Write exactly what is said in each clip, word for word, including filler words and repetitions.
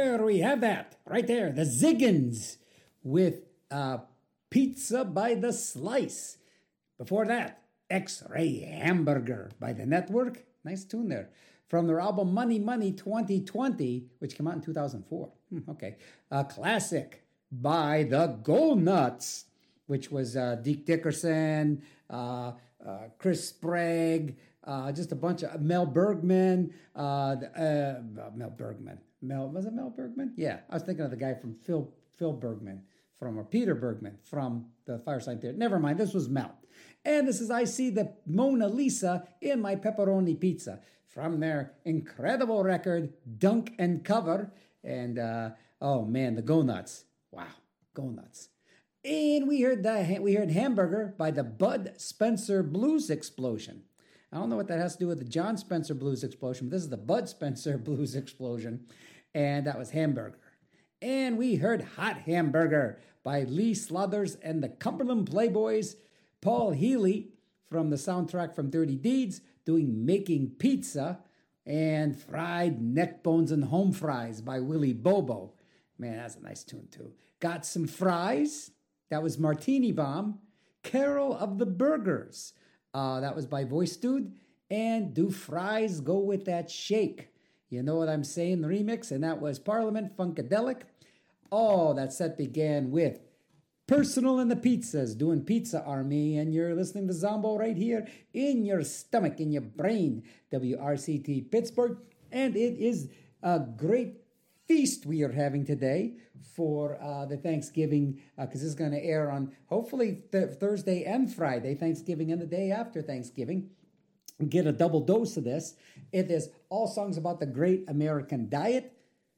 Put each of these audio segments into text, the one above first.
there we have that. Right there. The Ziggins with uh, Pizza by the Slice. Before that, X-Ray Hamburger by The Network. Nice tune there. From their album Money Money twenty twenty, which came out in two thousand four. Hmm, okay. A classic by The Go Nuts, which was uh, Deke Dickerson, uh, uh, Chris Sprague, uh, just a bunch of Mel Bergman, uh, uh, Mel Bergman. Mel was it Mel Bergman? Yeah, I was thinking of the guy from Phil Phil Bergman from or Peter Bergman from the Fireside Theater. Never mind, this was Mel. And this is I See the Mona Lisa in My Pepperoni Pizza from their incredible record Dunk and Cover. And uh, oh man, the Go Nuts! Wow, Go Nuts! And we heard the we heard Hamburger by the Bud Spencer Blues Explosion. I don't know what that has to do with the John Spencer Blues Explosion, but this is the Bud Spencer Blues Explosion. And that was Hamburger. And we heard Hot Hamburger by Lee Slothers and the Cumberland Playboys. Paul Healy from the soundtrack from Dirty Deeds doing Making Pizza. And Fried Neck Bones and Home Fries by Willie Bobo. Man, that's a nice tune too. Got Some Fries. That was Martini Bomb. Carol of the Burgers. Uh, that was by Voice Dude. And Do Fries Go With That Shake? You know what I'm saying? The remix. And that was Parliament Funkadelic. Oh, that set began with Personal and the Pizzas doing Pizza Army. And you're listening to Zombo right here in your stomach, in your brain. W R C T Pittsburgh. And it is a great feast we are having today for uh, the Thanksgiving, because uh, this is going to air on hopefully th- Thursday and Friday, Thanksgiving and the day after Thanksgiving. Get a double dose of this. It is all songs about the great American diet,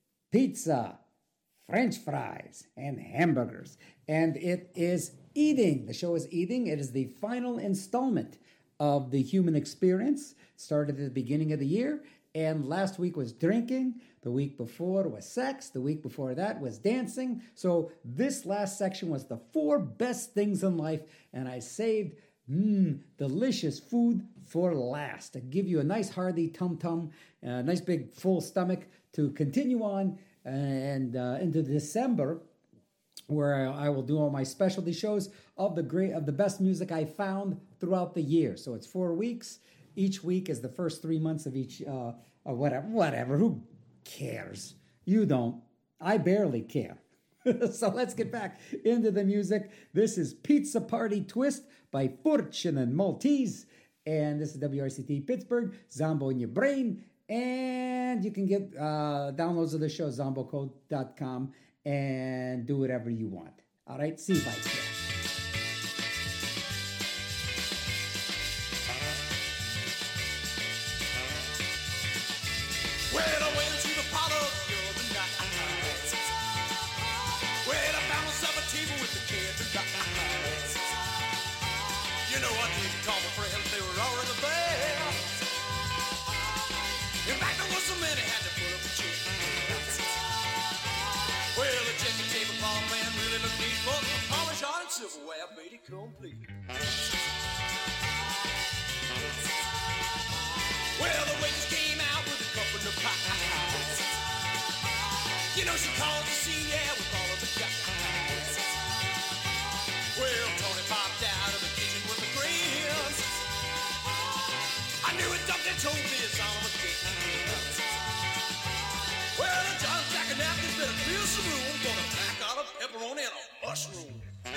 pizza, French fries, and hamburgers. And it is eating. The show is eating. It is the final installment of the Human Experience. Started at the beginning of the year. And last week was drinking. The week before was sex. The week before that was dancing. So this last section was the four best things in life. And I saved mmm, delicious food for last to give you a nice hearty tum-tum, a nice big full stomach to continue on and uh, into December, where I will do all my specialty shows of the great of the best music I found throughout the year. So it's four weeks. Each week is the first three months of each, uh, or whatever, whatever. Who cares? You don't. I barely care. So let's get back into the music. This is Pizza Party Twist by Fortune and Maltese. And this is W R C T Pittsburgh, Zombo in your brain. And you can get uh, downloads of the show, zombo code dot com, and do whatever you want. All right, see you, Vice. You know I didn't call my friends, they were already there. In fact, there was so many, had to put up a chair. Well, the chicken table ball man really looked neat, but the polish on silverware made it complete. Well, the waitress came out with a cup of the pie. You know she called the scene, yeah, with all of the guys. Well, Tony popped out of the kitchen with the grins. I knew it, dumped and told me it's on my cake. Well, the John Jack and napkins better clear some room. Gonna tack out a pepperoni and a mushroom.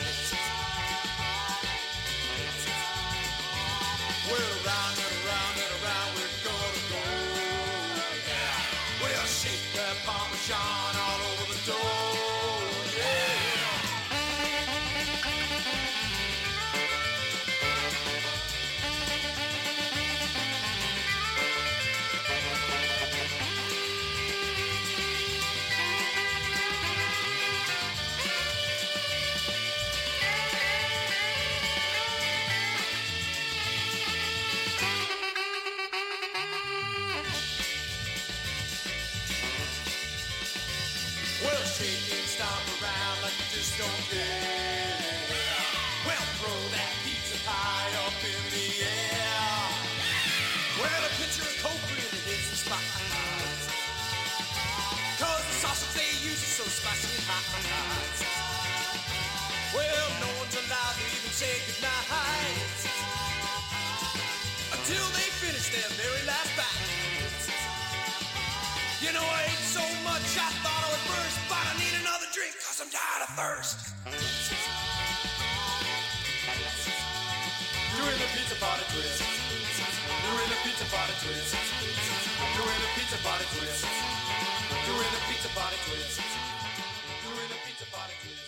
Well, around and around and around we're gonna go. Yeah. Well, shake that Parmesan all over the door. Yeah. Don't care. Well, throw that pizza pie up in the air. Well, a pitcher of Coke really hits the spot. Cause the sausage they heights. Well, no one's allowed to even say goodnight until they finish their very last bite. You know, I ate so much I thought I would burst, but I need another drink cause I'm tired of thirst. Doing the pizza party twist. Doing the pizza party twist. Doing the pizza party twist. Doing the pizza party twist. Doing the pizza party twist.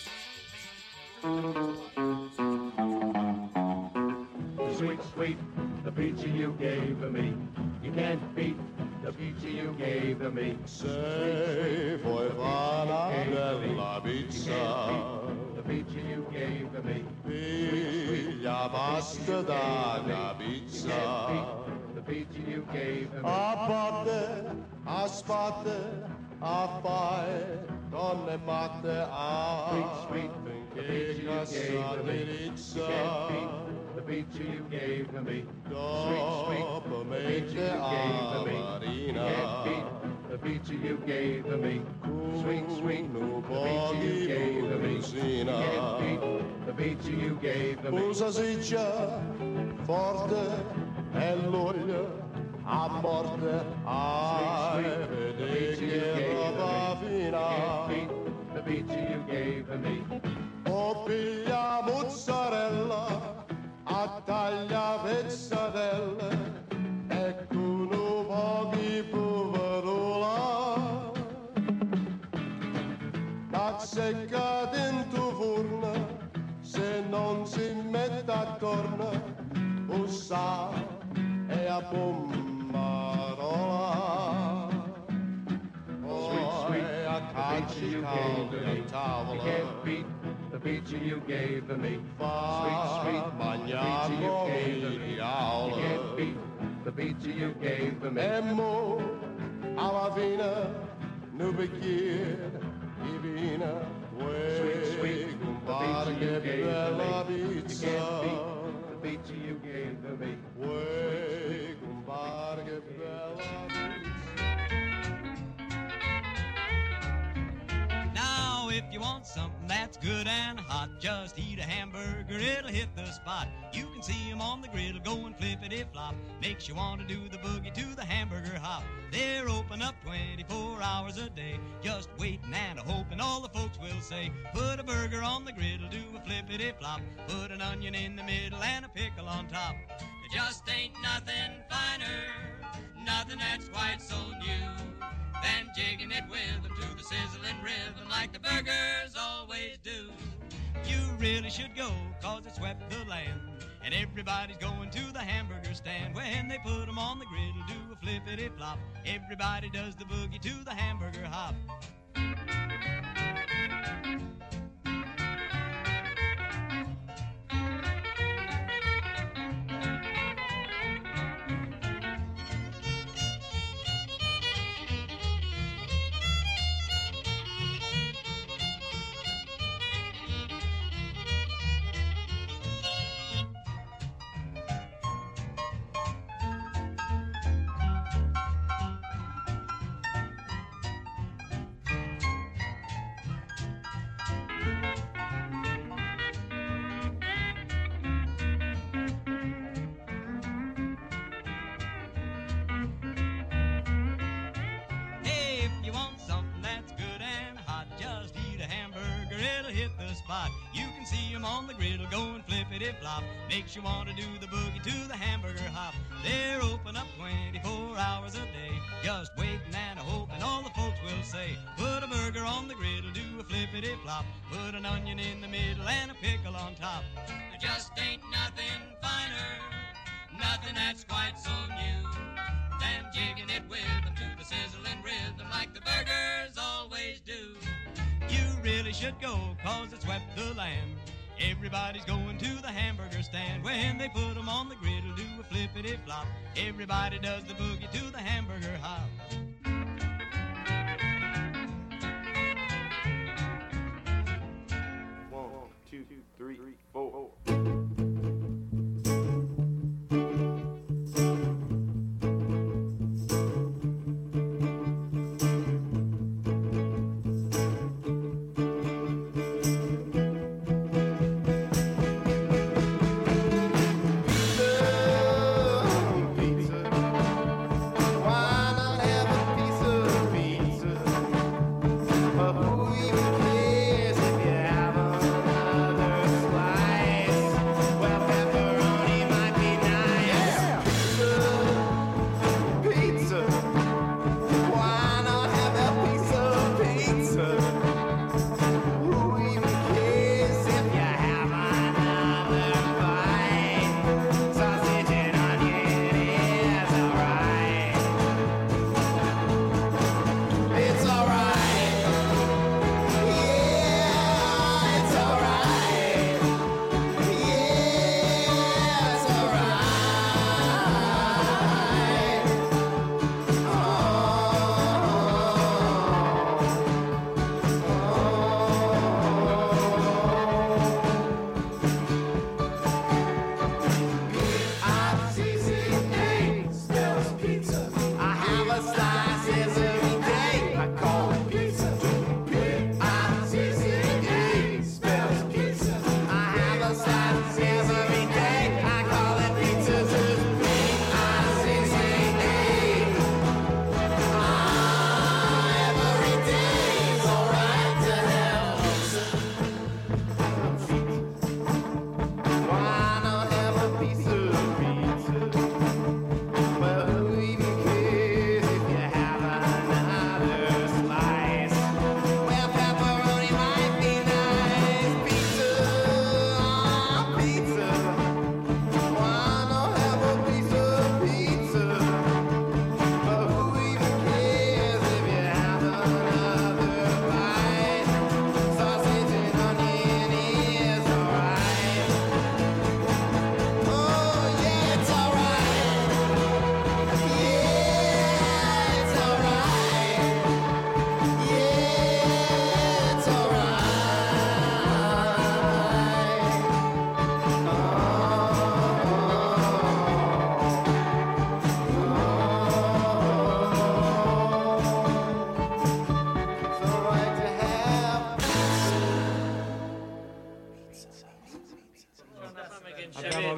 Sweet, sweet, the pizza you gave to me. You can't beat the pizza you gave to me. Sei foi fala della pizza. The pizza you gave to me. Figlia basta dalla pizza. The pizza you gave to me. A parte, a spate, a fai, donne matte a. Sweet, sweet, the pizza you gave to me. You can't beat the pizza you gave to me. Sweet, sweet, the pizza you gave to me. You can't beat the pizza you gave to me. Sweet, sweet, the pizza you gave to me. You can't beat the pizza you gave to me. Usa siccia forte e l'olio a morte ai vedi che roba fina. The pizza you gave to me. O piglia mozzarella a taglia pezzatelle e con un po' di poverola da secca dentro forno se non si mette a corna o sa e a bombarola Sweet, sweet, a the pizza you gave to me. You tavola can't beat the pizza you gave to me. Sweet, fa sweet, the pizza you mangiamo gave to me. You via can't beat the pizza you gave to me. e mo alla fine un bicchiere di vino Sweet, sweet, the compare pizza you che gave to bella me. You pizza can't beat the pizza you gave to me. uè compare che bella pizza. Now, if you want something that's good and hot, just eat a hamburger, it'll hit the spot. You can see 'em on the griddle going flippity-flop. Makes you want to do the boogie to the hamburger hop. They're open up twenty-four hours a day, just waiting and hoping all the folks will say, put a burger on the griddle, do a flippity-flop, put an onion in the middle and a pickle on top. There just ain't nothing finer, nothing that's quite so new, than jigging it with them to the sizzling rhythm like the burgers always do. You really should go, cause it swept the land, and everybody's going to the hamburger stand. When they put 'em on the griddle, do a flippity-flop, everybody does the boogie to the hamburger hop. Hey, if you want something that's good and hot, just eat a hamburger, it'll hit the spot. You can see 'em on the griddle going flippity-flop. Makes you want to do the boogie to the hamburger hop. They're open up twenty-four hours a day, just waiting and hoping all the folks will say, put a burger on the griddle, do a flippity-flop, put an onion in the middle and a pickle on top. There just ain't nothing finer, nothing that's quite so new, than jigging it with them to the sizzling rhythm like the burgers always do. You really should go, cause it swept the land. Everybody's going to the hamburger stand. When they put 'em on the griddle, do a flippity-flop, everybody does the boogie to the hamburger hop. One, two, three, four.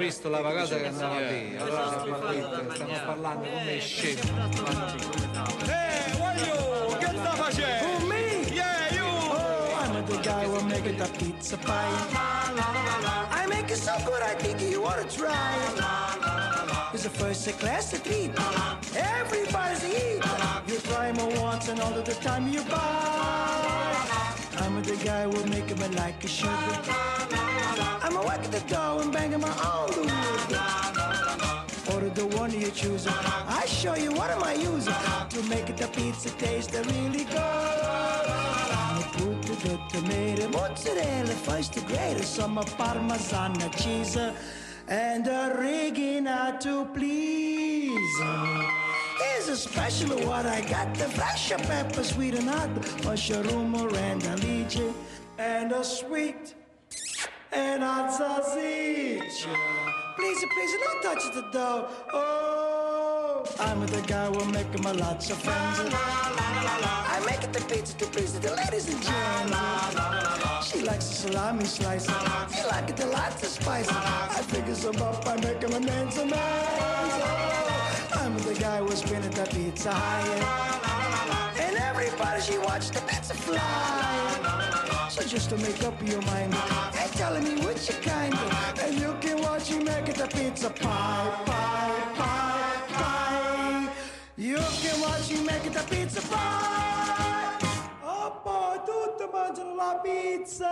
visto la casa che andava lì. Allora stiamo parlando come scemo. Hey, what you? Che sta facendo? Who, me? Yeah, you. Oh, I'm the guy who make the pizza pie. I make it so good, I think you ought to try. It's a first class treat. Everybody's eat. You try more once and all of the time you buy. I'm the guy who make it like a sugar. I'm a work at the door and banging my own the wood. Order the one you choose. I show you what am I using to make it the pizza taste really good. I put the tomato, mozzarella, first grade, some parmesan cheese, and oregano to please. Here's a special what I got: the fresh pepper, sweet and hot, mushroom, Miranda, lychee, and a sweet and hot sausage. Please, please, don't touch the dough. Oh, I'm the guy who make my lots of friends. I make it the pizza to please the ladies and gents. She likes the salami slice. He like it the lots of spice. I figure some up by making my man some nice. Oh, I'm the guy who's spinning the pizza high. And everybody, she watch the pizza fly. So just to make up your mind, and telling me which kind, and you can watch me make it a pizza pie, pie, pie, pie. You can watch me make it a pizza pie. Oh boy, tutti mangiano la pizza.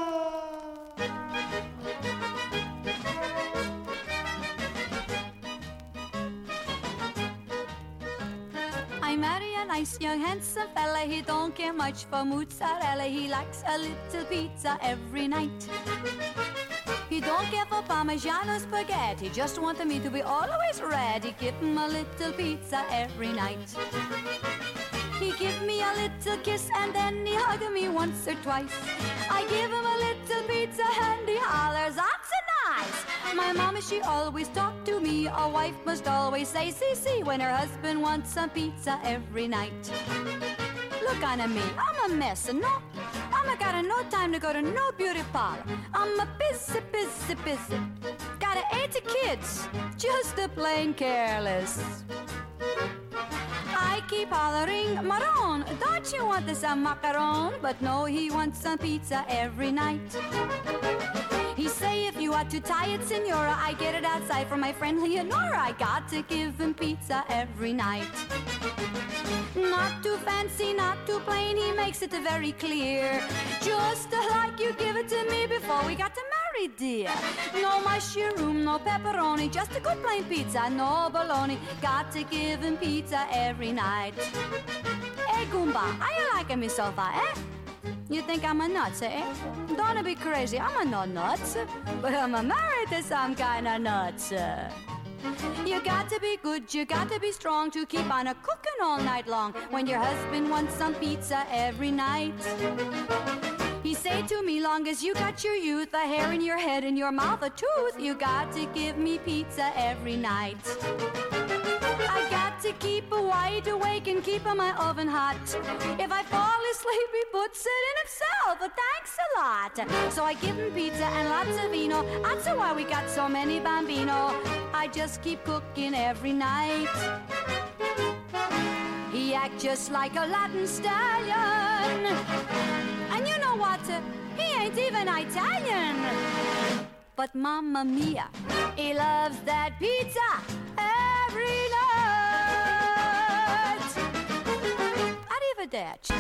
I marry a nice young handsome fella. He don't care much for mozzarella. He likes a little pizza every night. He don't care for Parmigiano spaghetti. Just want me to be always ready. Give him a little pizza every night. He give me a little kiss and then he hug me once or twice. I give him a little pizza and he hollers, "That's nice." My mama, she always talked to me. A wife must always say C C when her husband wants some pizza every night. Look on me, I'm a mess, and no, I'm a got no time to go to no beauty parlor. I'm a busy, busy, busy. Got eighty kids, just a plain careless. I keep hollering, "Maron, don't you want some macaron?" But no, he wants some pizza every night. He say, "If you are too tired, senora, I get it outside from my friend Leonora. I got to give him pizza every night." Not too fancy, not too plain, he makes it very clear. Just like you give it to me before we got to marry, dear. No mushroom, no pepperoni, just a good plain pizza, no bologna. Got to give him pizza every night. Hey, Goomba, are you liking me so far, eh? You think I'm a nuts, eh? Don't be crazy, I'm a no nuts. But I'm a married to some kind of nuts. You got to be good, you got to be strong to keep on a cooking all night long when your husband wants some pizza every night. He say to me, long as you got your youth, a hair in your head and your mouth a tooth, you got to give me pizza every night. I got to keep wide awake and keep my oven hot. If I fall asleep, he puts it in himself. Thanks a lot. So I give him pizza and lots of vino. That's why we got so many bambino. I just keep cooking every night. He act just like a Latin stallion. And you know what? He ain't even Italian. But mamma mia, he loves that pizza every night. Arrivederci.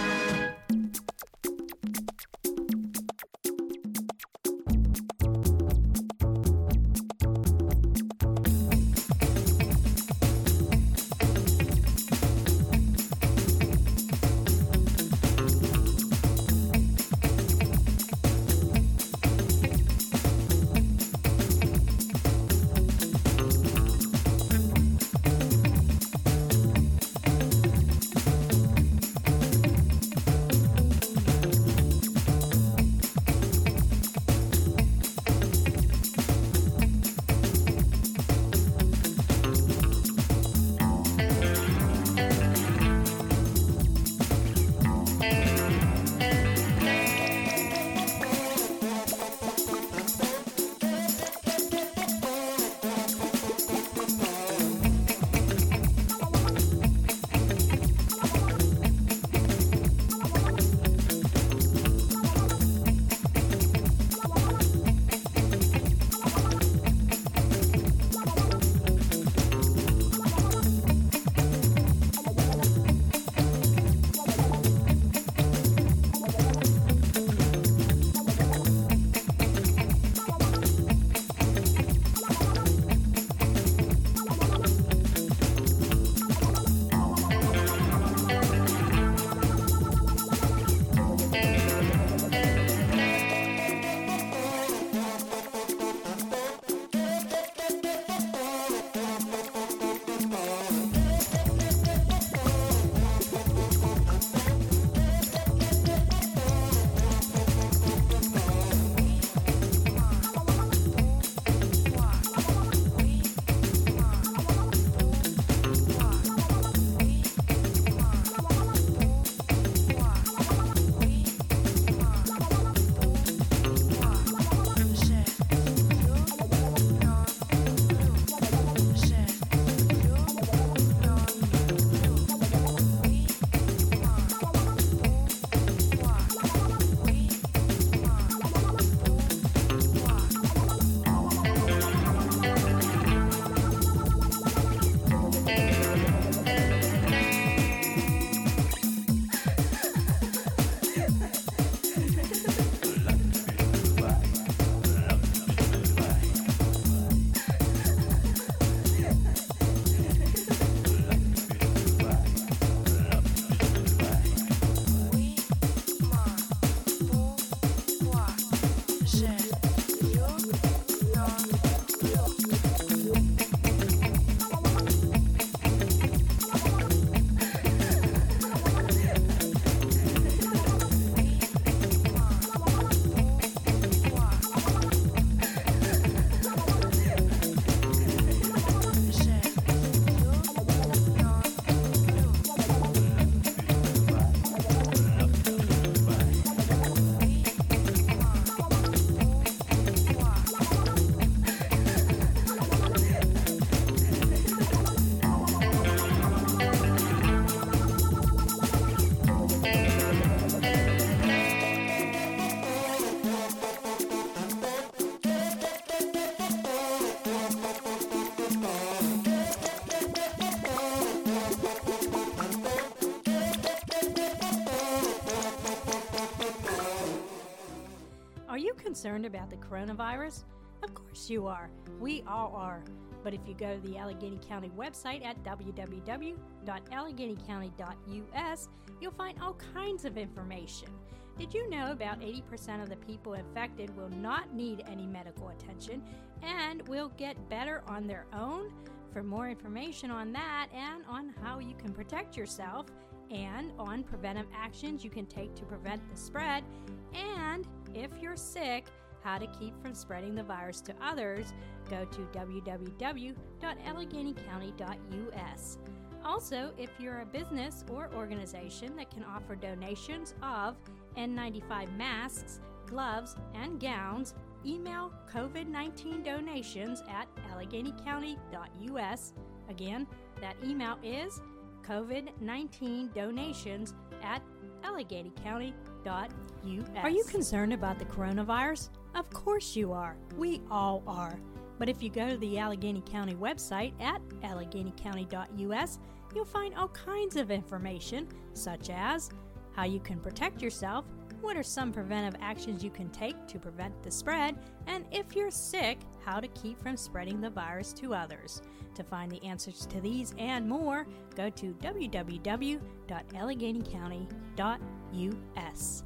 concerned about the coronavirus? Of course you are. We all are. But if you go to the Allegheny County website at w w w dot allegheny county dot u s, you'll find all kinds of information. Did you know about eighty percent of the people infected will not need any medical attention and will get better on their own? For more information on that and on how you can protect yourself and on preventive actions you can take to prevent the spread, and if you're sick, how to keep from spreading the virus to others, go to w w w dot allegheny county dot u s. Also, if you're a business or organization that can offer donations of N ninety-five masks, gloves, and gowns, email COVID nineteen donations at allegheny county dot u s. Again, that email is COVID nineteen donations at allegheny county dot u s. Are you concerned about the coronavirus? Of course you are. We all are. But if you go to the Allegheny County website at allegheny county dot u s, you'll find all kinds of information, such as how you can protect yourself, what are some preventive actions you can take to prevent the spread, and if you're sick, how to keep from spreading the virus to others. To find the answers to these and more, go to w w w dot allegheny county dot u s.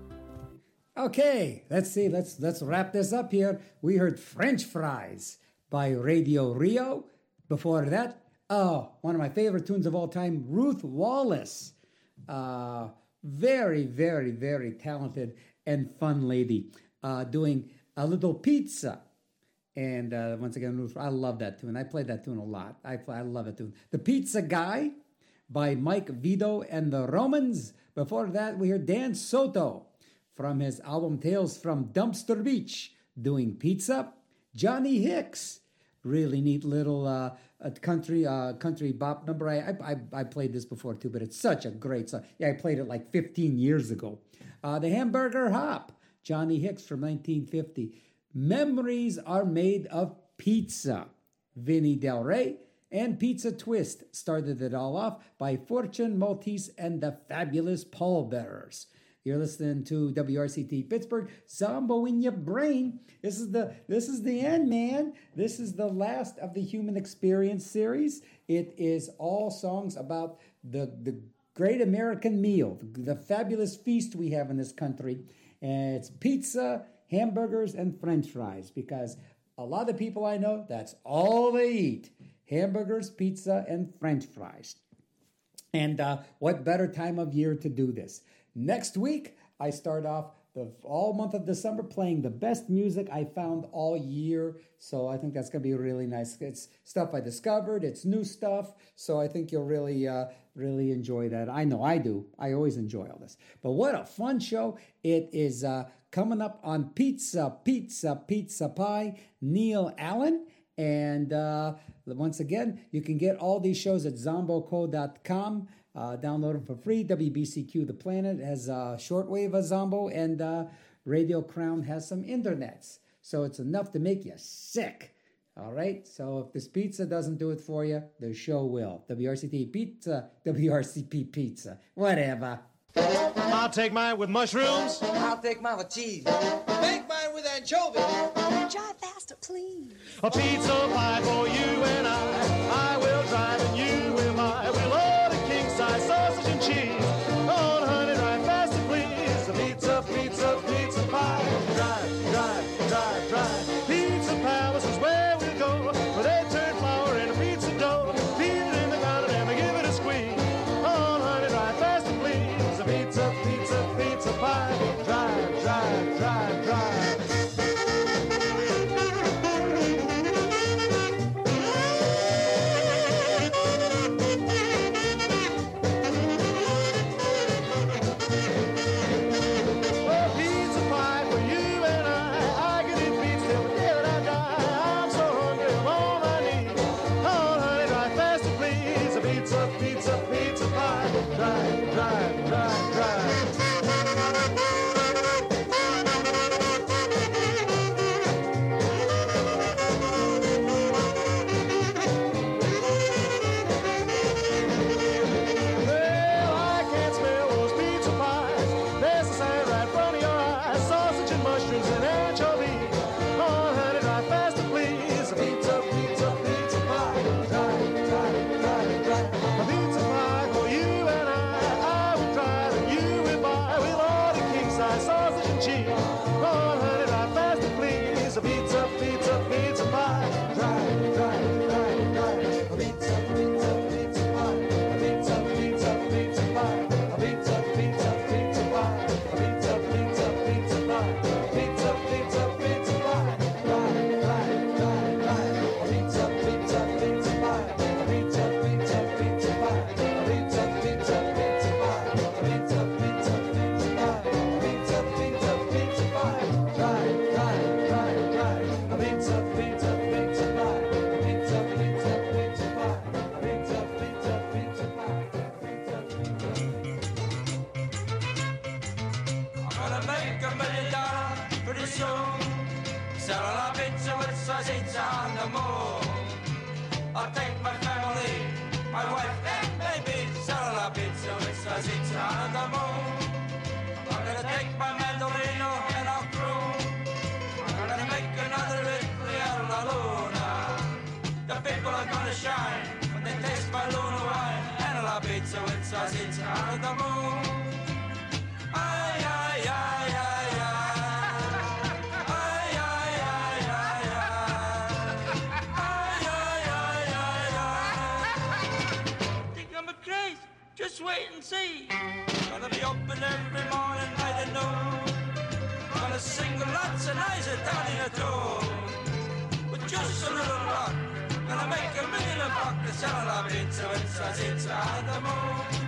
Okay, let's see. Let's let's wrap this up here. We heard French Fries by Radio Rio. Before that, oh, one of my favorite tunes of all time, Ruth Wallace. Uh, very, very, very talented and fun lady uh, doing A Little Pizza. And uh, once again, Ruth, I love that tune. I played that tune a lot. I play, I love that tune. The Pizza Guy by Mike Vito and the Romans. Before that, we heard Dan Soto from his album Tales from Dumpster Beach, doing Pizza. Johnny Hicks, really neat little uh, country uh, country bop number. I, I I played this before too, but it's such a great song. Yeah, I played it like fifteen years ago. Uh, the Hamburger Hop, Johnny Hicks from nineteen fifty. Memories Are Made of Pizza, Vinnie Del Rey. And Pizza Twist started it all off by Fortune Maltese and the Fabulous Pallbearers. You're listening to W R C T Pittsburgh, Zombo in Your Brain. This is the this is the end, man. This is the last of the Human Experience series. It is all songs about the, the great American meal, the, the fabulous feast we have in this country. And it's pizza, hamburgers, and French fries, because a lot of people I know, that's all they eat. Hamburgers, pizza, and French fries. And uh, what better time of year to do this? Next week, I start off the all month of December playing the best music I found all year. So I think that's going to be really nice. It's stuff I discovered. It's new stuff. So I think you'll really, uh, really enjoy that. I know I do. I always enjoy all this. But what a fun show. It is uh, coming up on Pizza, Pizza, Pizza Pie, Neil Allen. And uh, once again, you can get all these shows at zombo co dot com. Uh, download them for free. W B C Q The Planet has uh, shortwave of Zombo, and uh, Radio Crown has some internets. So it's enough to make you sick. All right? So if this pizza doesn't do it for you, the show will. W R C T Pizza, W R C P Pizza, whatever. I'll take mine with mushrooms. I'll take mine with cheese. Make mine with anchovies. Drive faster, please. A pizza pie for you and I. I will drive and you will I. We'll order king-size sausage and cheese. Oh, honey, drive faster, please. A pizza, pizza, pizza pie. Drive, drive, drive, drive. Pizza Palace is where we'll go. Where they turn flour into pizza dough. Beat it in the ground and give it a squeeze. Oh, honey, drive faster, please. A pizza, pizza, pizza pie. Drive, drive, drive, drive. sausage and cheese. Go on, honey, drive fast and please. A pizza, pizza, pizza pie. Drive, drive, drive, drive. A pizza, pizza, pizza pie. A pizza, pizza, pizza pie. A pizza, pizza, pizza pie. A pizza, pizza, pizza pie. Pizza, pizza, pizza pie. Drive, drive, drive, drive. A pizza, pizza, pizza pie. A pizza, pizza, pizza pie. A pizza, pizza, pizza pie. A pizza, pizza, pizza pie. A pizza, pizza, pizza pie. Drive, drive, drive, drive. A pizza, pizza, pizza pie. A pizza, pizza, pizza pie. A pizza, pizza, pizza pie. I'm gonna make a million dollars pretty soon. Selling a pizza with sausage on the moon. I'll take my family, my wife and baby. Selling a pizza with sausage on the moon. I'm gonna take my mandolino and I'll croon. I'm gonna make another Italy la Luna. The people are gonna shine when they taste my Luna wine. And a la pizza with sausage on the moon. Ay, ay, ay, ay, ay. Ay, ay, ay, ay, ay. Ay, ay, ay, ay, ay. Think I'm a craze? Just wait and see. Gonna be open every morning, night and noon. Gonna sing with lots of nice Italian tune. With just a little luck, gonna make a million bucks. The selling la pizza with sausage on the moon.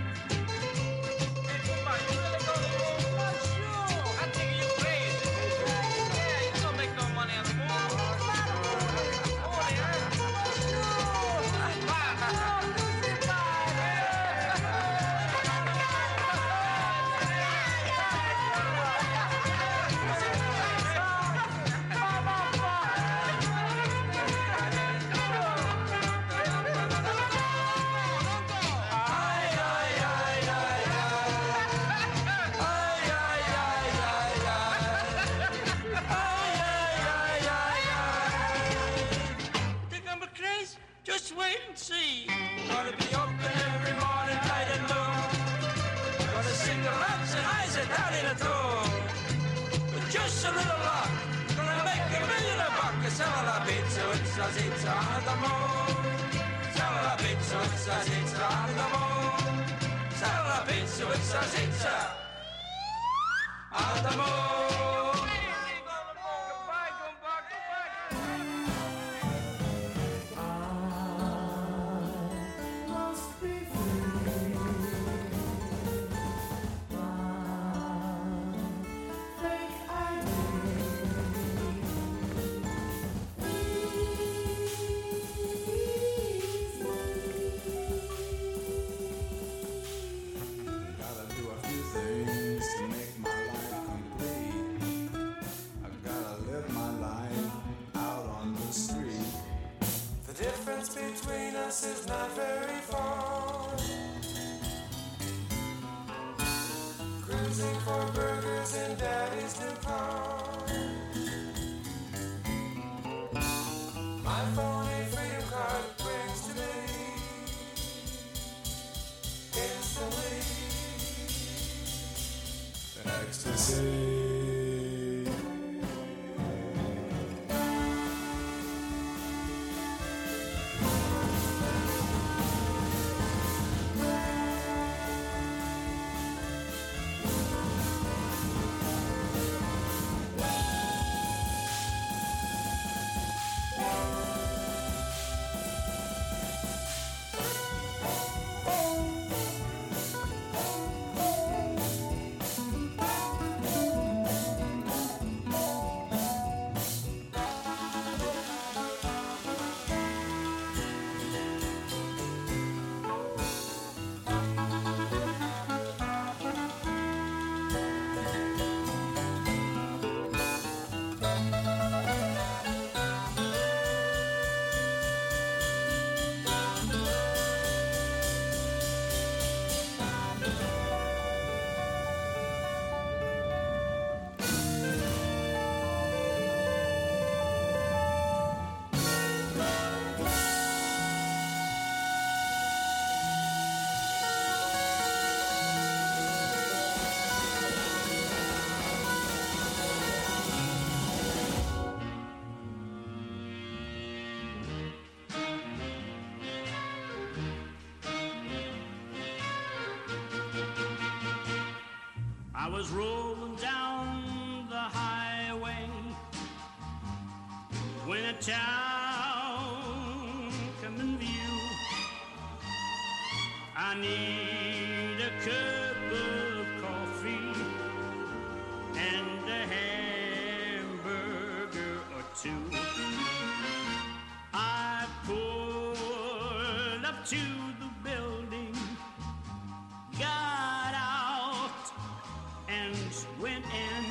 Just wait and see. Gonna be open every morning, night and noon. Gonna sing the lots and eyes Italian tune. With just a little luck, gonna make a million a buck. Selling la pizza with sausage on the moon. Selling la pizza with sausage on the moon. Selling la pizza with sausage on the moon. Gotta do a few things. was rolling down the highway when a town come in view. I need a cup of coffee and a hamburger or two. I pulled up to the building, got out and went in.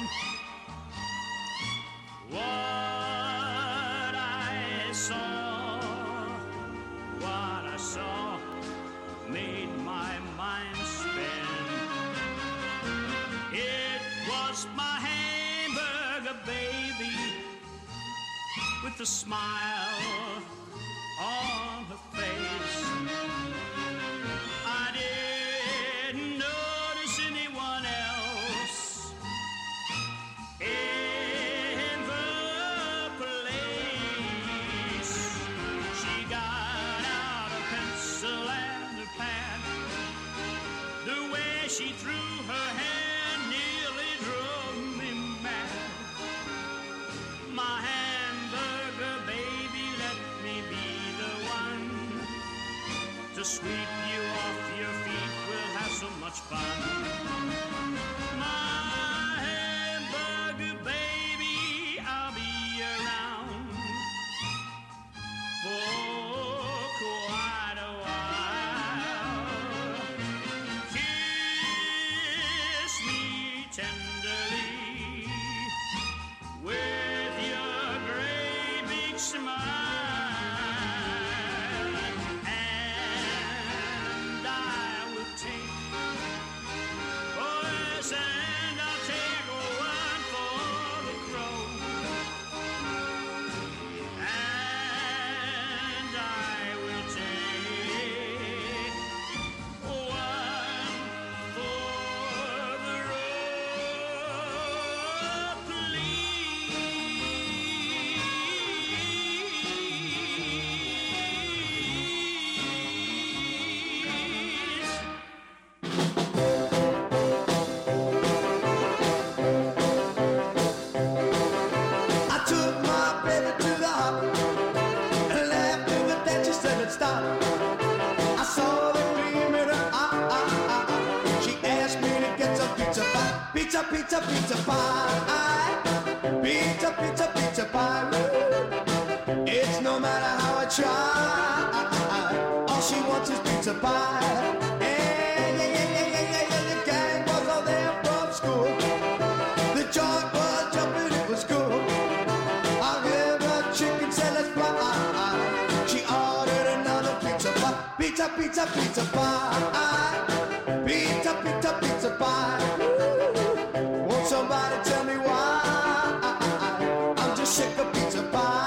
What I saw, what I saw made my mind spin. It was my hamburger baby with a smile on her face. I didn't notice anyone else in the place. She got out a pencil and a pad. The way she threw her hand nearly drove me mad. My hamburger baby, let me be the one to sweep you off your feet. We'll have so much fun. My hamburger baby, I'll be around for quite a while. Kiss me tenderly with your great big smile, and I will take, oh yes, and I'll take one for the crow, and I will take one for the road, please. I took my baby to the hop and left her, but then she said it stop. I saw the gleam in her eye, eye, eye, eye. She asked me to get some pizza pie, pizza, pizza, pizza pie, pizza, pizza, pizza pie. It's no matter how I try, all she wants is pizza pie. Yeah, yeah, yeah, yeah, yeah, yeah, yeah. The gang was all there from school. The joint was jumping, it was cool. I'll give her chicken salad fly. She ordered another pizza pie, pizza, pizza, pizza pie, pizza, pizza, pizza pie. Won't somebody tell me why? I'm just sick of pizza pie.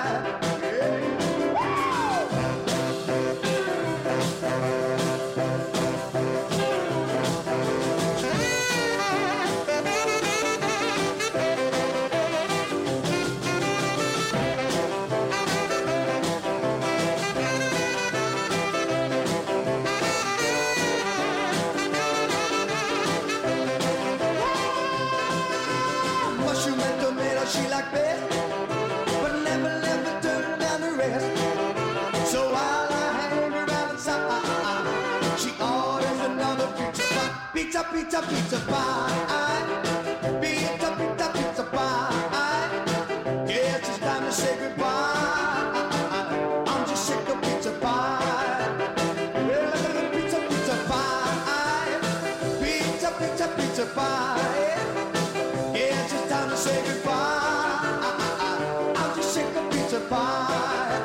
Mushroom and tomato she like best, but never let me turn down the rest. So while I hang around inside, she orders another pizza pie, pizza, pizza, pizza pie, pizza, pizza, pizza pie. Guess it's time to say goodbye. I'm just sick of pizza pie. Pizza, pizza pie, pizza, pizza, pizza pie. It's just time to say goodbye. I'm just sick of pizza pie.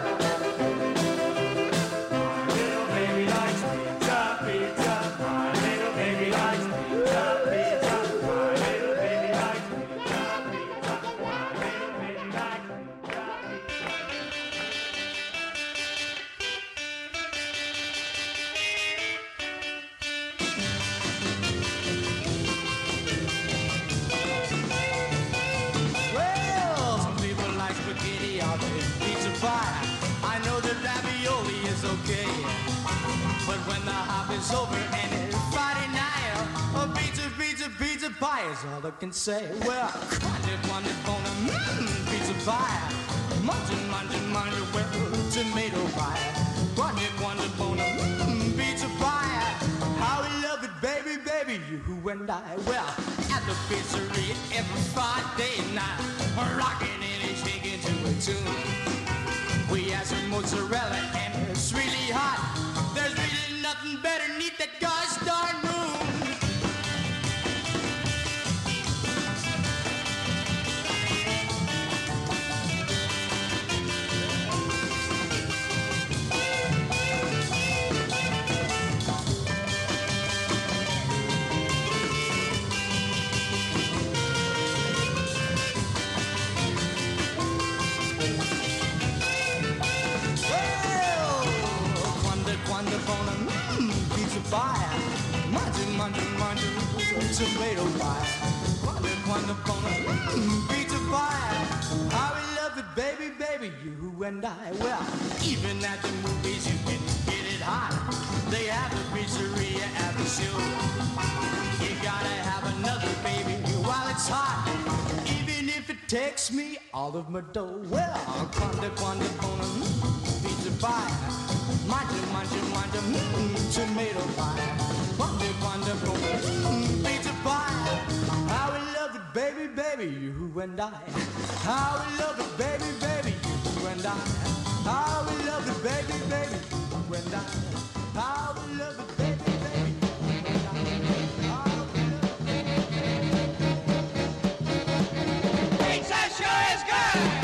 My little baby likes pizza, pizza. My little baby likes pizza, pizza. My little baby likes pizza, pizza. My little baby likes pizza, Well, is all I can say. Well, quando, quando, bona, mmm, pizza pie. Munching, munching, munching, well, tomato pie. Quando, quando, bona, mmm, pizza pie. How we love it, baby, baby, you and I. Well, at the pizzeria every Friday night, rocking and shaking to a tune. We have some mozzarella and it's really hot. There's really nothing better neath that gosh darn moon. Pie, munching, munching, munching, tomato pie. Quando, quando, quando, mmm, pizza pie. How we love it, baby, baby, you and I. Well, even at the movies you can get it hot. They have a pizzeria at the show. You gotta have another, baby, while it's hot. Even if it takes me all of my dough. Well, quando, quando, quando, mmm, pizza pie. Munching, munching, munching, mmm, tomato pie. Quando, quando, mmm, pizza pie. How we love it, baby, baby, you and I. How we love it, baby, baby, you and I. How we love it, baby, baby, you and I. How we love it, baby, baby, you and I. How we love it. Pizza sure is good!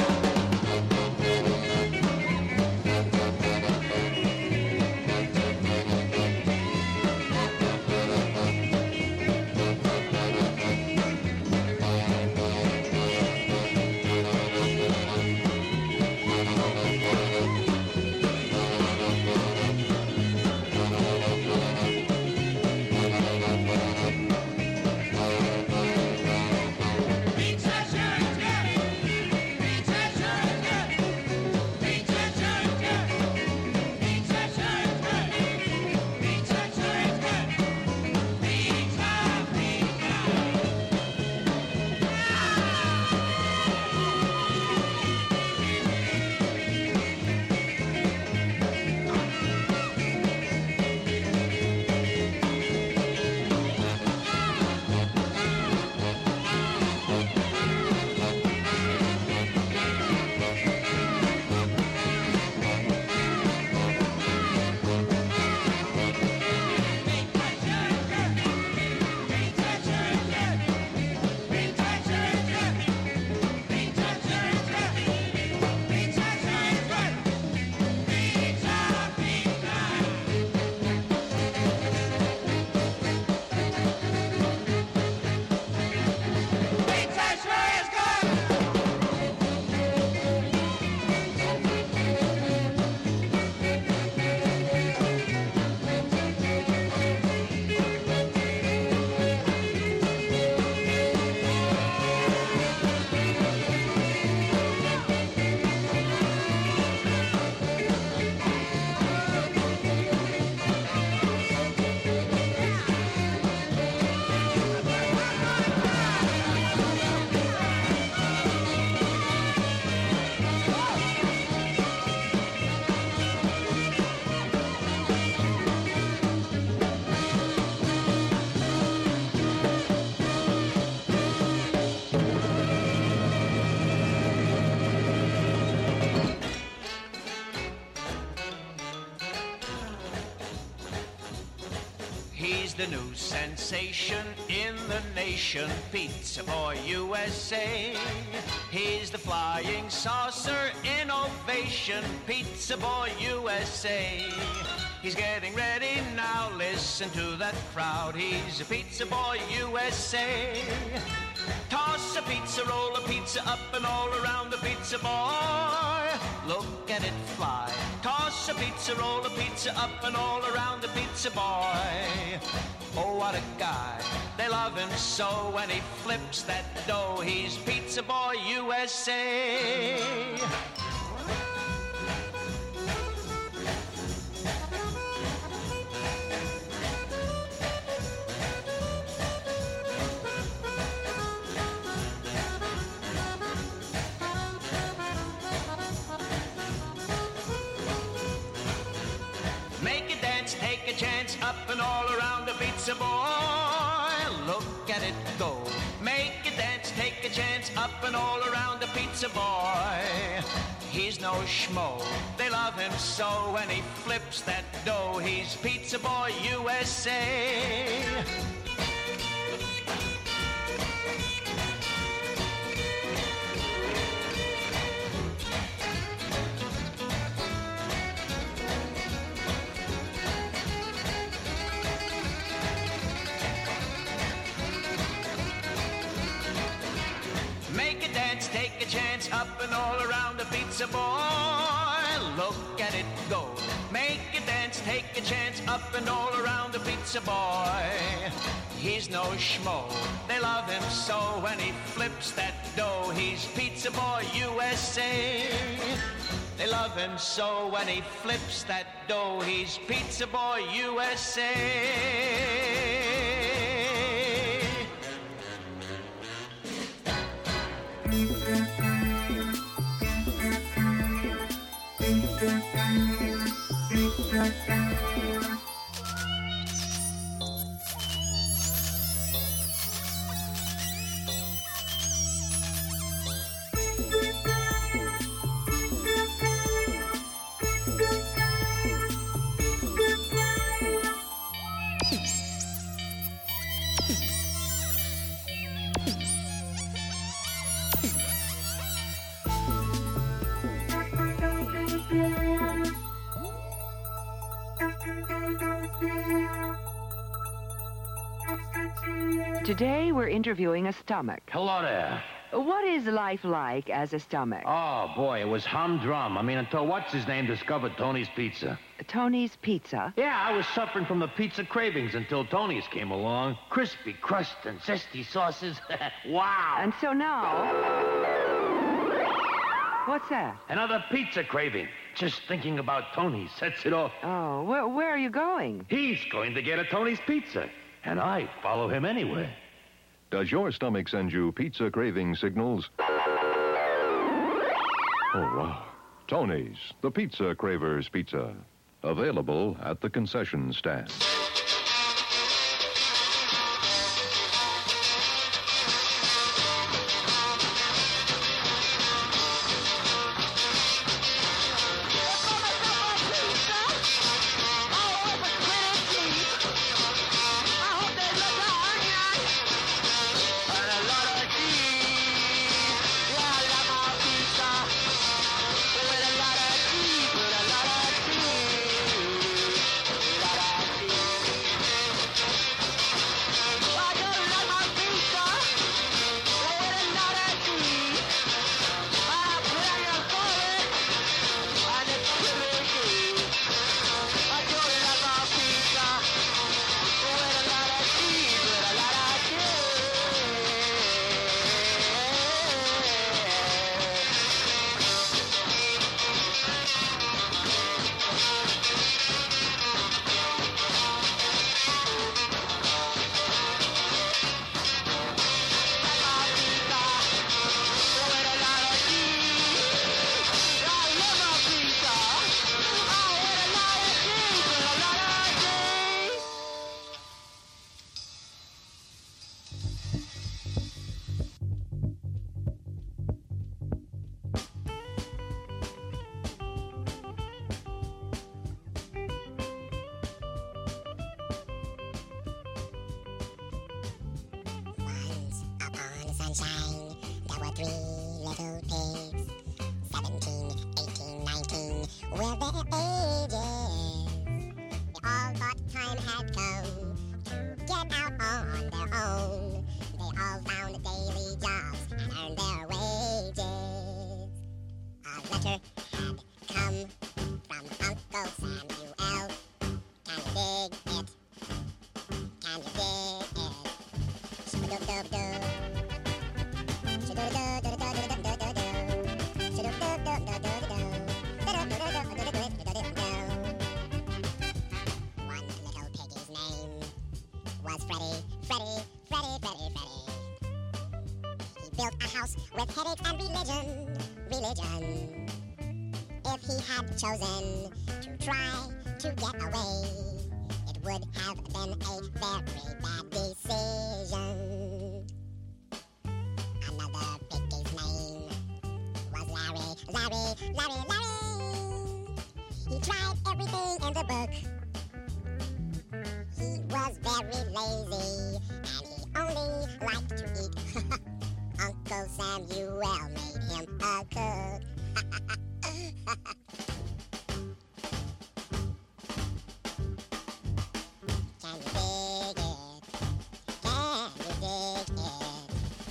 The new sensation in the nation, Pizza Boy U S A. He's the flying saucer innovation, Pizza Boy U S A. He's getting ready now, listen to that crowd. He's a Pizza Boy U S A. Toss a pizza, roll a pizza up and all around the Pizza Boy. Look at it fly. Toss a pizza, roll a pizza up and all around the Pizza Boy. Oh, what a guy. They love him so when he flips that dough. He's Pizza Boy U S A. and all around the pizza boy. Look at it go. Make a dance, take a chance, up and all around the pizza boy. He's no schmo, they love him so. When he flips that dough, he's Pizza Boy U S A. Make a dance, take a chance, up and all around the pizza boy. Look at it go. Make a dance, take a chance, up and all around the pizza boy. He's no schmo, they love him so. When he flips that dough, he's Pizza Boy U S A. They love him so. When he flips that dough, he's Pizza Boy U S A. Today we're interviewing a stomach. Hello there. What is life like as a stomach? Oh, boy, it was humdrum. I mean, until what's-his-name discovered Tony's Pizza. Tony's Pizza? Yeah, I was suffering from the pizza cravings until Tony's came along. Crispy crust and zesty sauces. Wow. And so now... What's that? Another pizza craving. Just thinking about Tony's sets it off. Oh, where, where are you going? He's going to get a Tony's Pizza, and I follow him anywhere. Does your stomach send you pizza craving signals? Oh, wow. Tony's, the Pizza Cravers Pizza. Available at the concession stand. sunshine. There were three little pigs, seventeen, eighteen, nineteen, with their ages. They all thought time had come to get out on their own. They all found daily jobs and earned their wages. A letter had come from Uncle Samuel. Can you dig it? Can you dig it? Shoo-doo-doo-doo. One little piggy's name was Freddy, Freddy, Freddy, Freddy, Freddy. He built a house with headaches and religion, religion. If he had chosen to try to get away, it would have been a very bad decision. Another piggy's name was Larry, Larry, Larry, Larry. He tried everything in the book. He was very lazy, and he only liked to eat. Uncle Samuel made him a cook. Can you dig it? Can you dig it?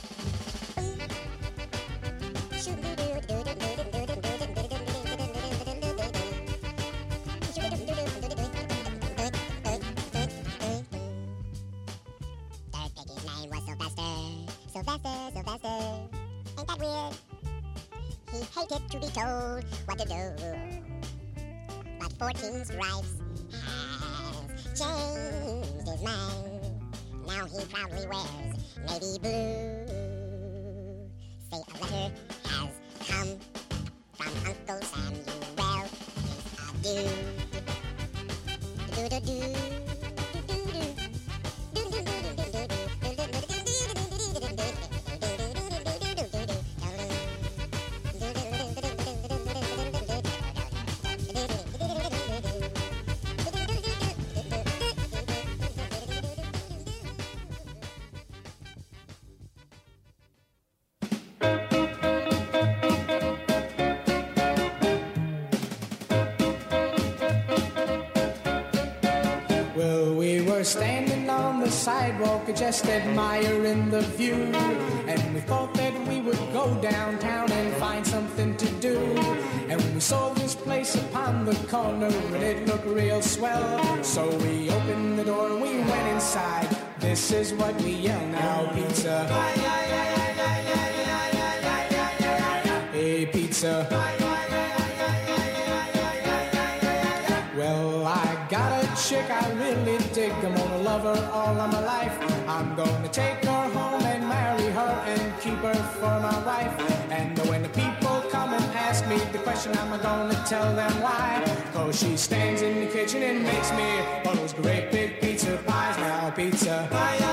Third piggy's name was Sylvester. Sylvester, Sylvester. Ain't that weird? He hated to be told what to do. But fourteen Stripes has changed his mind. Now he proudly wears navy blue. Say a letter has come from Uncle Samuel. He's a dude. Do-do-do. Standing on the sidewalk, just admiring the view. And we thought that we would go downtown and find something to do. And we saw this place upon the corner, and it looked real swell. So we opened the door and we went inside. This is what we yell now, pizza. Hey, pizza. Well, I got a chick I really dig. I'm gonna love her all of my life. I'm gonna take her home and marry her and keep her for my wife. And when the people come and ask me the question, I'm gonna tell them why. Cause she stands in the kitchen and makes me all those great big pizza pies. Now, pizza.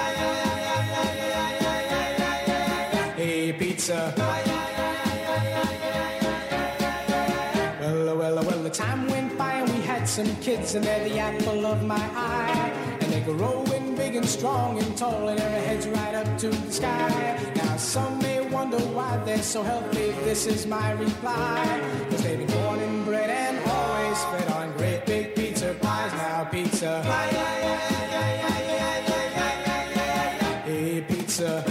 Hey, pizza. Well, well, well, the time went by and we had some kids, and they're the apple of my eye. And they're growing big and strong and tall, and their heads right up to the sky. Now some may wonder why they're so healthy. This is my reply. Cause they've been born and bred and always fed on great big pizza pies. Now, pizza. Hey, pizza.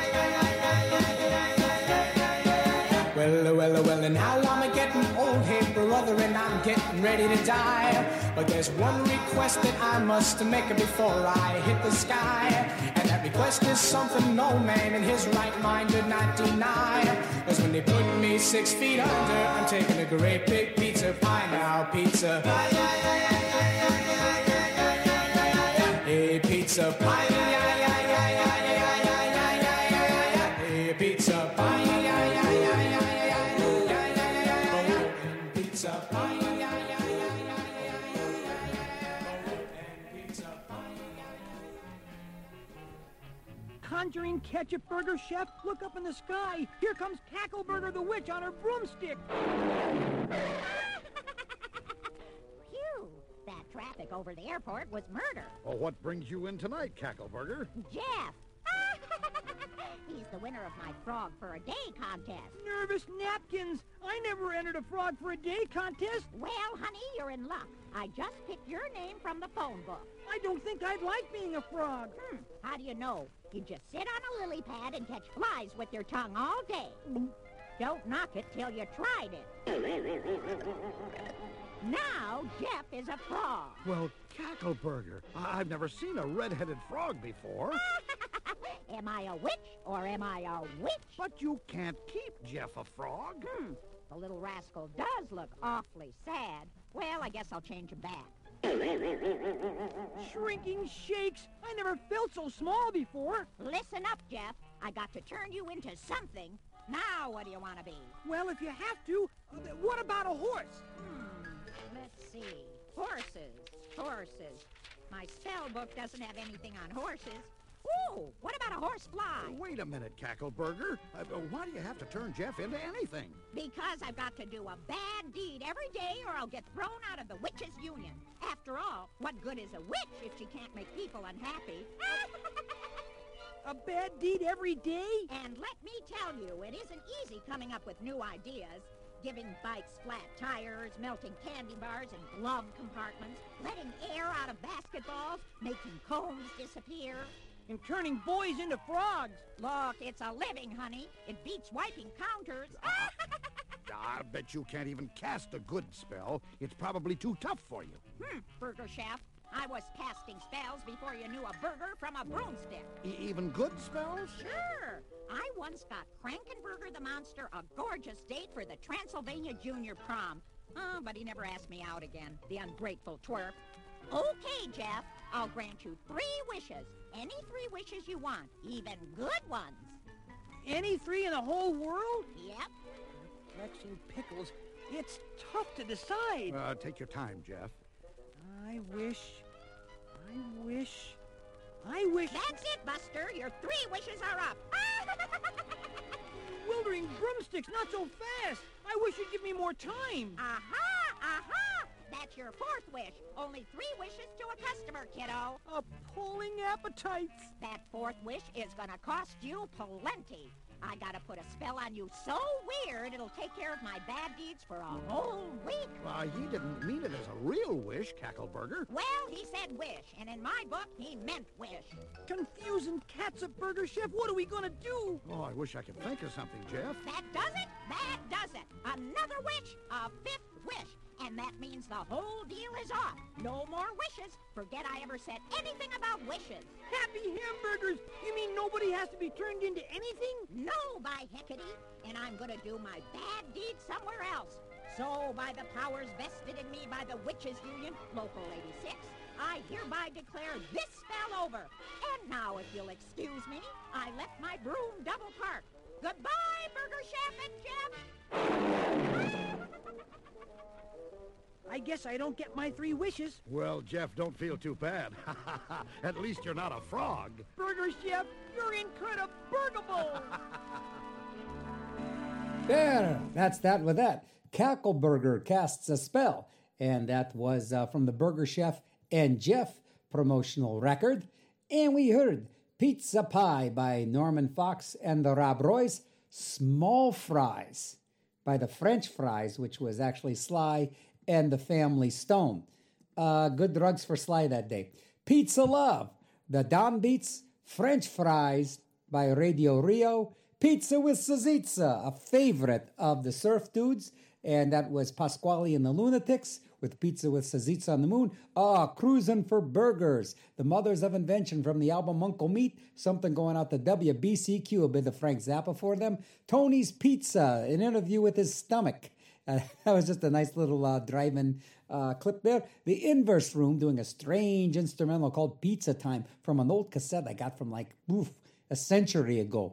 Well, well, well, and now I'm getting old, hey brother, and I'm getting ready to die. But there's one request that I must make before I hit the sky. And that request is something no man in his right mind did not deny. Cause when they put me six feet under, I'm taking a great big pizza pie. Now, pizza. Hey, pizza pie. Hey, pizza pie. Conjuring ketchup burger chef, look up in the sky. Here comes Cackleburger the witch on her broomstick. Phew, that traffic over the airport was murder. Well, what brings you in tonight, Cackleburger? Jeff. He's the winner of my Frog for a Day contest. Nervous napkins. I never entered a Frog for a Day contest. Well, honey, you're in luck. I just picked your name from the phone book. I don't think I'd like being a frog. Hmm, how do you know? You just sit on a lily pad and catch flies with your tongue all day. Don't knock it till you tried it. Now, Jeff is a frog. Well, Cackleburger, I- I've never seen a red-headed frog before. Am I a witch or am I a witch? But you can't keep Jeff a frog. Hmm, the little rascal does look awfully sad. Well, I guess I'll change him back. Shrinking shakes. I never felt so small before. Listen up, Jeff. I got to turn you into something. Now, what do you want to be? Well, if you have to, what about a horse? Hmm, let's see. Horses, horses. My spell book doesn't have anything on horses. Ooh, what about a horse fly? Wait a minute, Cackleburger. Uh, why do you have to turn Jeff into anything? Because I've got to do a bad deed every day or I'll get thrown out of the Witches' Union. After all, what good is a witch if she can't make people unhappy? A bad deed every day? And let me tell you, it isn't easy coming up with new ideas. Giving bikes flat tires, melting candy bars in glove compartments, letting air out of basketballs, making combs disappear. And turning boys into frogs. Look, it's a living, honey. It beats wiping counters. I bet you can't even cast a good spell. It's probably too tough for you. Hmm, Burger Chef. I was casting spells before you knew a burger from a broomstick. E- even good spells? Sure. I once got Krankenberger the Monster a gorgeous date for the Transylvania Junior Prom. Oh, but he never asked me out again, the ungrateful twerp. Okay, Jeff, I'll grant you three wishes. Any three wishes you want, even good ones. Any three in the whole world? Yep. Flexing pickles. It's tough to decide. Uh, take your time, Jeff. I wish... I wish... I wish... That's it, Buster. Your three wishes are up. Wildering broomsticks, not so fast. I wish you'd give me more time. Aha! Aha! That's your fourth wish. Only three wishes to a customer, kiddo. Appalling appetites. That fourth wish is gonna cost you plenty. I gotta put a spell on you so weird it'll take care of my bad deeds for a whole week. Uh, he didn't mean it as a real wish, Cackleburger. Well, he said wish, and in my book, he meant wish. Confusing cats at Burger Chef. What are we gonna do? Oh, I wish I could think of something, Jeff. That does it? That does it. Another wish, a fifth wish. And that means the whole deal is off. No more wishes. Forget I ever said anything about wishes. Happy hamburgers! You mean nobody has to be turned into anything? No, by heckity. And I'm gonna do my bad deed somewhere else. So, by the powers vested in me by the Witches' Union, Local eighty-six, I hereby declare this spell over. And now, if you'll excuse me, I left my broom double parked. Goodbye, Burger Chef and Jeff! I guess I don't get my three wishes. Well, Jeff, don't feel too bad. At least you're not a frog. Burger Chef, you're incredible. There, that's that with that. Cackleburger casts a spell. And that was uh, from the Burger Chef and Jeff promotional record. And we heard Pizza Pie by Norman Fox and the Rob Roys. Small Fries by the French Fries, which was actually Sly and the Family Stone. Uh, good drugs for Sly that day. Pizza Love, the Don Beats French Fries by Radio Rio. Pizza with Salsiccia, a favorite of the Surf Dudes, and that was Pasquale and the Lunatics with Pizza with Salsiccia on the Moon. Ah, Cruisin' for Burgers, the Mothers of Invention from the album Uncle Meat. Something going out to W B C Q, a bit of Frank Zappa for them. Tony's Pizza, an interview with his stomach. Uh, that was just a nice little uh, drive-in uh, clip there. The Inverse Room doing a strange instrumental called Pizza Time from an old cassette I got from like, oof, a century ago.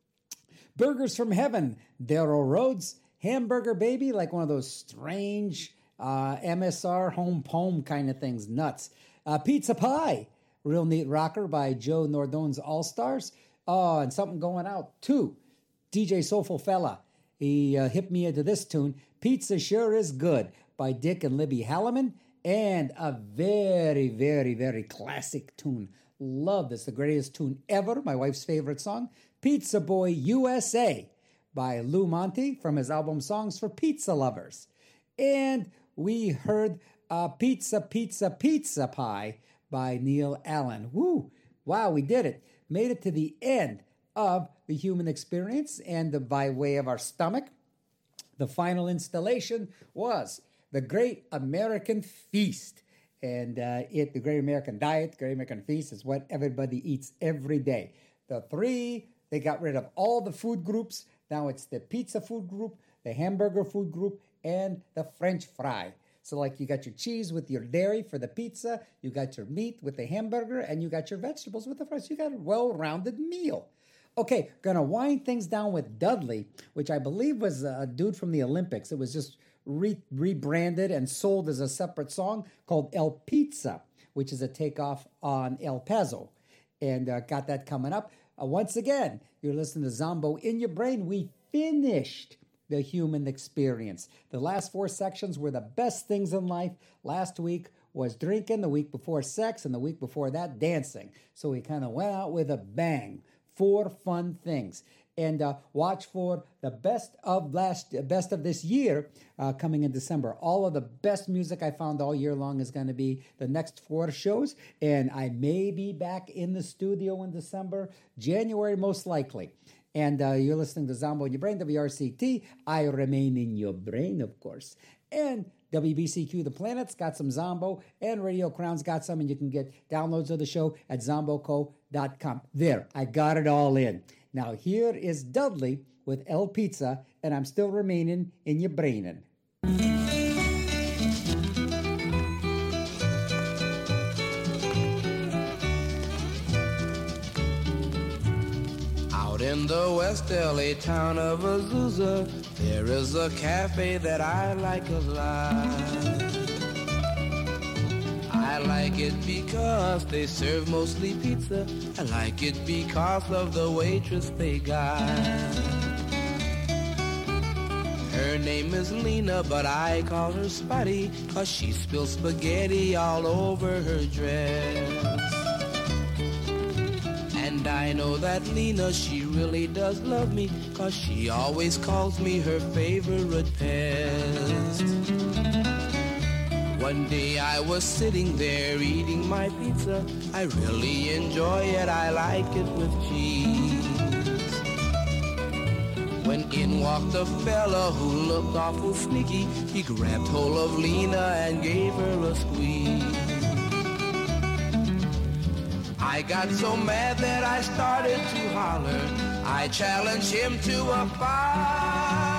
Burgers from Heaven, Daryl Rhodes, Hamburger Baby, like one of those strange uh, M S R home poem kind of things, nuts. Uh, Pizza Pie, Real Neat Rocker by Joe Nordone's All-Stars. Oh, and something going out too. D J Soulful Fella, he uh, hit me into this tune, Pizza Sure Is Good by Dick and Libby Halliman, and a very, very, very classic tune. Love this, the greatest tune ever, my wife's favorite song, Pizza Boy U S A by Lou Monte from his album Songs for Pizza Lovers. And we heard uh, Pizza, Pizza, Pizza Pie by Neil Allen. Woo! Wow, we did it. Made it to the end of the human experience, and uh, by way of our stomach, the final installation was the Great American Feast. And uh, it, the Great American Diet, Great American Feast is what everybody eats every day. The three, they got rid of all the food groups. Now it's the pizza food group, the hamburger food group, and the French fry. So like you got your cheese with your dairy for the pizza, you got your meat with the hamburger, and you got your vegetables with the fries. You got a well-rounded meal. Okay, gonna wind things down with Dudley, which I believe was a dude from the Olympics. It was just re- rebranded and sold as a separate song called El Pizza, which is a takeoff on El Paso. And uh, got that coming up. Uh, once again, you're listening to Zombo in Your Brain. We finished the human experience. The last four sections were the best things in life. Last week was drinking, the week before sex, and the week before that, dancing. So we kind of went out with a bang. Four fun things. And uh, watch for the best of last, best of this year uh, coming in December. All of the best music I found all year long is going to be the next four shows. And I may be back in the studio in December, January most likely. And uh, you're listening to Zombo in Your Brain, W R C T. I remain in your brain, of course. And W B C Q The Planet's got some Zombo, and Radio Crown's got some, and you can get downloads of the show at zombo co dot com. There, I got it all in. Now here is Dudley with El Pizza, and I'm still remaining in your brainin'. Out in the West L A town of Azusa, there is a cafe that I like a lot. I like it because they serve mostly pizza. I like it because of the waitress they got. Her name is Lena, but I call her Spotty, cause she spills spaghetti all over her dress. And I know that Lena, she really does love me, cause she always calls me her favorite pest. One day I was sitting there eating my pizza. I really enjoy it, I like it with cheese. When in walked a fella who looked awful sneaky, he grabbed hold of Lena and gave her a squeeze. I got so mad that I started to holler. I challenged him to a fight.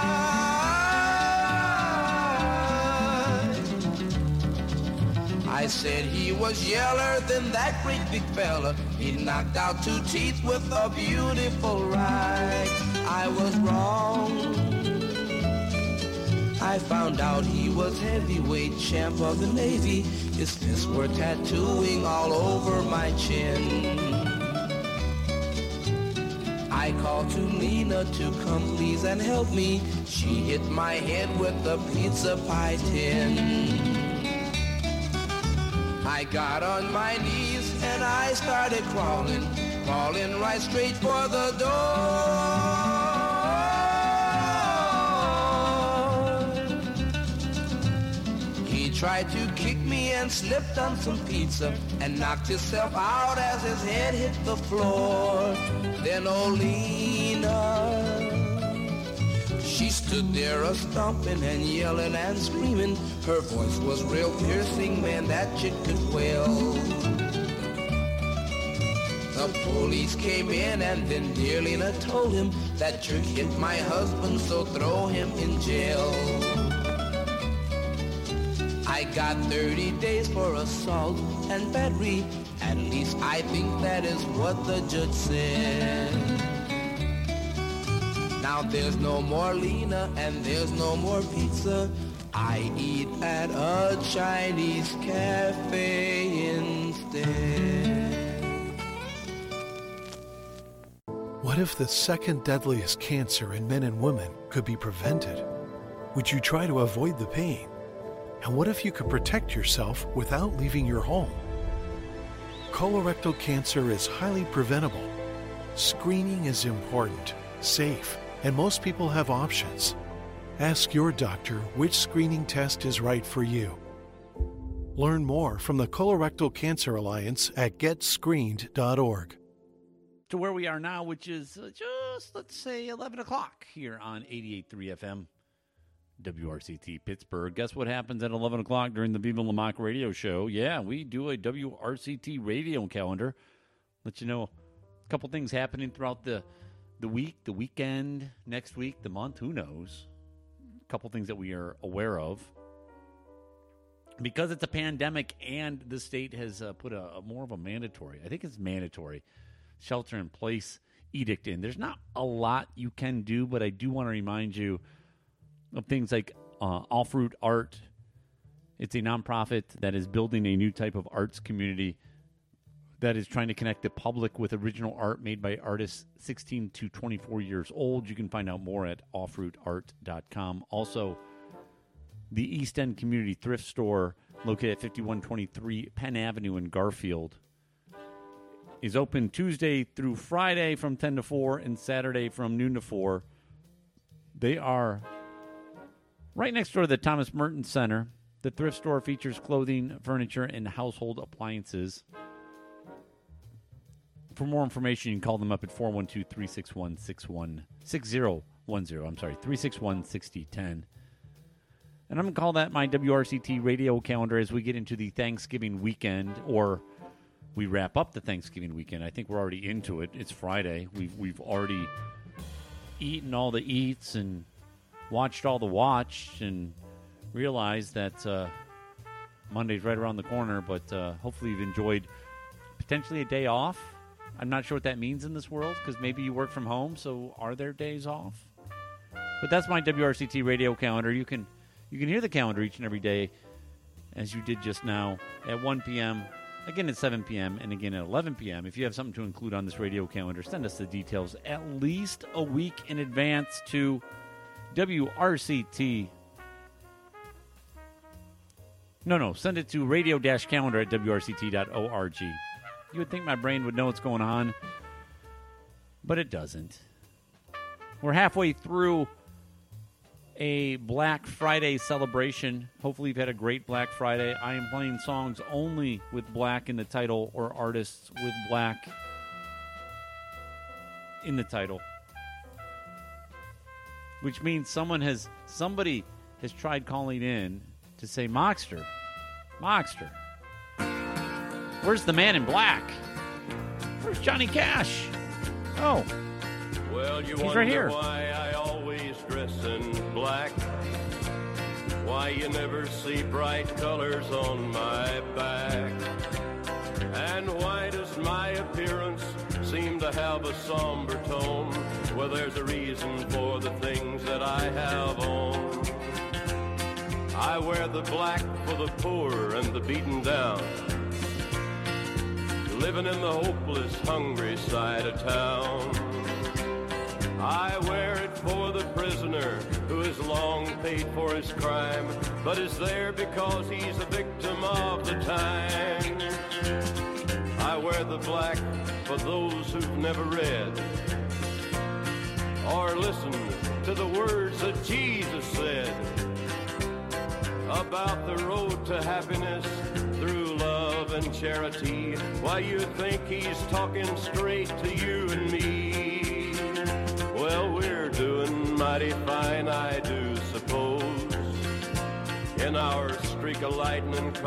I said he was yeller than that great big fella. He knocked out two teeth with a beautiful right. I was wrong. I found out he was heavyweight champ of the Navy. His fists were tattooing all over my chin. I called to Lena to come please and help me. She hit my head with the pizza pie tin. I got on my knees and I started crawling, crawling right straight for the door. He tried to kick me and slipped on some pizza and knocked himself out as his head hit the floor. Then Olena, she stood there a-stomping and yelling and screaming. Her voice was real piercing, man, that chick could wail. The police came in and then dear Lena told him that jerk hit my husband, so throw him in jail. I got thirty days for assault and battery. At least I think that is what the judge said. Now there's no more Lena and there's no more pizza. I eat at a Chinese cafe instead. What if the second deadliest cancer in men and women could be prevented? Would you try to avoid the pain? And what if you could protect yourself without leaving your home? Colorectal cancer is highly preventable. Screening is important, safe, and most people have options. Ask your doctor which screening test is right for you. Learn more from the Colorectal Cancer Alliance at get screened dot org. To where we are now, which is just, let's say, eleven o'clock here on eighty-eight point three F M, W R C T Pittsburgh. Guess what happens at eleven o'clock during the Viva La Mock radio show? Yeah, we do a W R C T radio calendar. Let you know a couple things happening throughout the, the week, the weekend, next week, the month, who knows. A couple things that we are aware of. Because it's a pandemic and the state has uh, put a, a more of a mandatory, I think it's mandatory, shelter-in-place edict in. There's not a lot you can do, but I do want to remind you of things like uh, All Fruit Art It's a nonprofit that is building a new type of arts community that is trying to connect the public with original art made by artists sixteen to twenty-four years old. You can find out more at offroot art dot com. Also, the East End Community Thrift Store, located at fifty-one twenty-three Penn Avenue in Garfield, is open Tuesday through Friday from ten to four and Saturday from noon to four. They are right next door to the Thomas Merton Center. The thrift store features clothing, furniture, and household appliances. For more information, you can call them up at four one two, three six one, six zero one zero. I'm sorry, three six one, six zero one zero. And I'm going to call that my W R C T radio calendar as we get into the Thanksgiving weekend, or we wrap up the Thanksgiving weekend. I think we're already into it. It's Friday. We've, we've already eaten all the eats and watched all the watch and realized that uh, Monday's right around the corner, but uh, hopefully you've enjoyed potentially a day off. I'm not sure what that means in this world, because maybe you work from home, so are there days off? But that's my W R C T radio calendar. You can you can hear the calendar each and every day, as you did just now, at one p.m., again at seven p.m., and again at eleven p.m. If you have something to include on this radio calendar, send us the details at least a week in advance to W R C T. No, no, send it to radio-calendar at W R C T dot org. You would think my brain would know what's going on, but it doesn't. We're halfway through a Black Friday celebration. Hopefully you've had a great Black Friday. I am playing songs only with black in the title, or artists with black in the title, which means someone has somebody has tried calling in to say, Moxter, Moxter, where's the man in black? Where's Johnny Cash? Oh, well, you he's wonder right here. Why I always dress in black. Why you never see bright colors on my back. And why does my appearance seem to have a somber tone? Well, there's a reason for the things that I have on. I wear the black for the poor and the beaten down, living in the hopeless, hungry side of town. I wear it for the prisoner who has long paid for his crime, but is there because he's a victim of the time. I wear the black for those who've never read or listened to the words that Jesus said about the road to happiness through love and charity. Why, you think he's talking straight to you and me. Well, we're doing mighty fine, I do suppose, in our streak of lightning